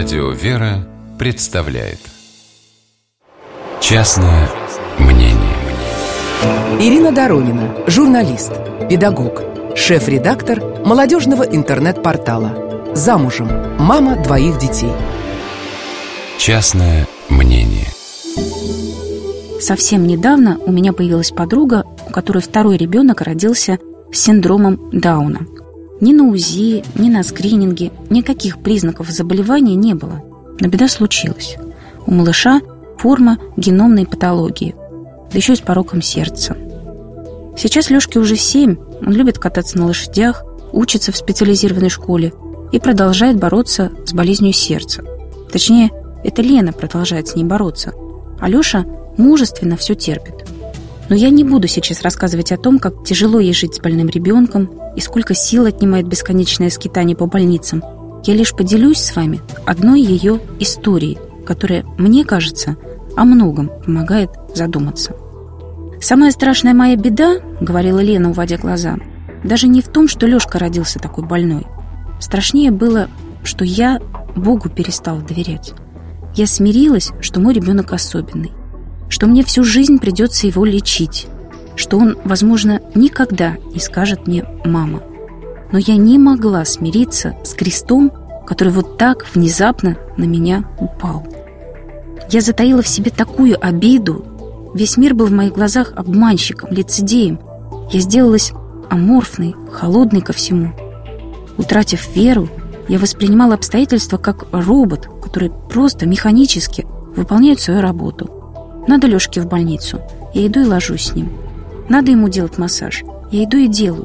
Радио «Вера» представляет «Частное мнение». Ирина Доронина, журналист, педагог, шеф-редактор молодежного интернет-портала. Замужем, мама 2 детей. «Частное мнение». Совсем недавно у меня появилась подруга, у которой 2-й ребенок родился с синдромом Дауна. Ни на УЗИ, ни на скрининге никаких признаков заболевания не было. Но беда случилась. У малыша форма геномной патологии, да еще и с пороком сердца. Сейчас Лешке уже 7, он любит кататься на лошадях, учится в специализированной школе и продолжает бороться с болезнью сердца. Точнее, это Лена продолжает с ней бороться, а Леша мужественно все терпит. Но я не буду сейчас рассказывать о том, как тяжело ей жить с больным ребенком и сколько сил отнимает бесконечное скитание по больницам. Я лишь поделюсь с вами одной ее историей, которая, мне кажется, о многом помогает задуматься. «Самая страшная моя беда, — говорила Лена, уводя глаза, — даже не в том, что Лешка родился такой больной. Страшнее было, что я Богу перестала доверять. Я смирилась, что мой ребенок особенный, что мне всю жизнь придется его лечить, что он, возможно, никогда не скажет мне «мама». Но я не могла смириться с крестом, который вот так внезапно на меня упал. Я затаила в себе такую обиду. Весь мир был в моих глазах обманщиком, лицедеем. Я сделалась аморфной, холодной ко всему. Утратив веру, я воспринимала обстоятельства как робот, который просто механически выполняет свою работу. Надо Лешке в больницу, я иду и ложусь с ним. Надо ему делать массаж, я иду и делаю.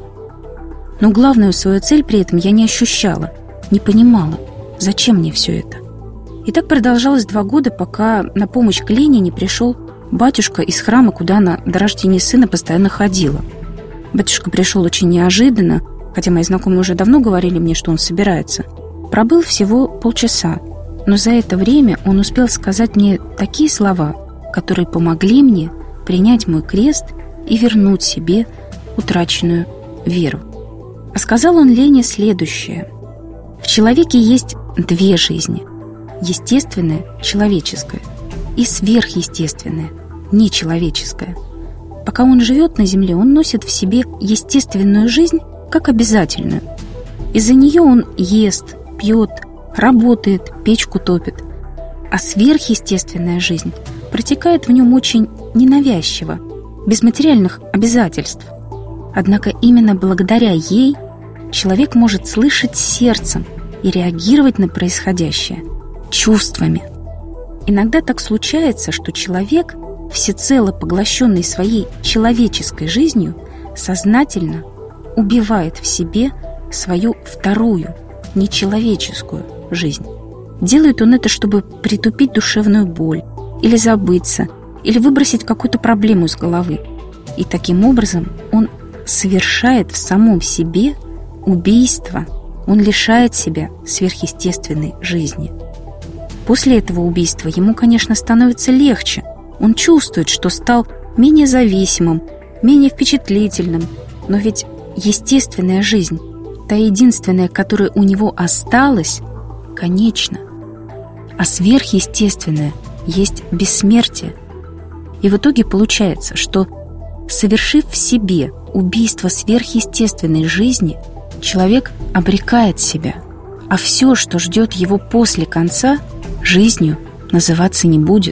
Но главную свою цель при этом я не ощущала, не понимала, зачем мне все это. И так продолжалось 2 года, пока на помощь к Лене не пришел батюшка из храма, куда она до рождения сына постоянно ходила. Батюшка пришел очень неожиданно, хотя мои знакомые уже давно говорили мне, что он собирается. Пробыл всего полчаса, но за это время он успел сказать мне такие слова, которые помогли мне принять мой крест и вернуть себе утраченную веру. А сказал он Лене следующее: в человеке есть 2 жизни: естественная, человеческая, и сверхъестественная, нечеловеческая. Пока он живет на земле, он носит в себе естественную жизнь как обязательную. Из-за нее он ест, пьет, работает, печку топит. А сверхъестественная жизнь протекает в нем очень ненавязчиво, без материальных обязательств. Однако именно благодаря ей человек может слышать сердцем и реагировать на происходящее чувствами. Иногда так случается, что человек, всецело поглощенный своей человеческой жизнью, сознательно убивает в себе свою 2-ю, нечеловеческую жизнь. Делает он это, чтобы притупить душевную боль, или забыться, или выбросить какую-то проблему из головы. И таким образом он совершает в самом себе убийство, он лишает себя сверхъестественной жизни. После этого убийства ему, конечно, становится легче. Он чувствует, что стал менее зависимым, менее впечатлительным. Но ведь естественная жизнь, та единственная, которая у него осталась, конечна. А сверхъестественное есть бессмертие. И в итоге получается, что, совершив в себе убийство сверхъестественной жизни, человек обрекает себя, а все, что ждет его после конца, жизнью называться не будет.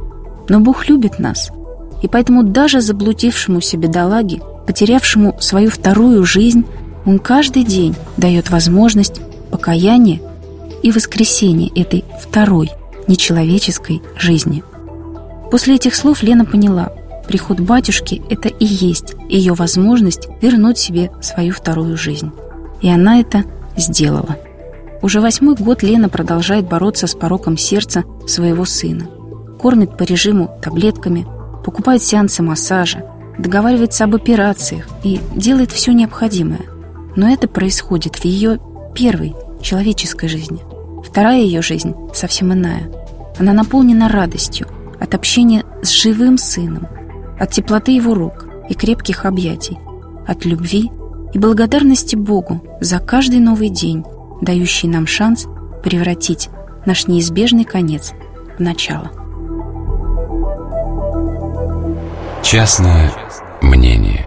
Но Бог любит нас, и поэтому даже заблудившемуся бедолаге, потерявшему свою 2-ю жизнь, Он каждый день дает возможность покаяния и воскресения этой 2-й нечеловеческой жизни. После этих слов Лена поняла: приход батюшки — это и есть ее возможность вернуть себе свою 2-ю жизнь. И она это сделала. Уже 8-й год Лена продолжает бороться с пороком сердца своего сына. Кормит по режиму таблетками, покупает сеансы массажа, договаривается об операциях и делает все необходимое. Но это происходит в ее 1-й человеческой жизни. 2-я ее жизнь совсем иная. Она наполнена радостью от общения с живым сыном, от теплоты его рук и крепких объятий, от любви и благодарности Богу за каждый новый день, дающий нам шанс превратить наш неизбежный конец в начало. Частное мнение.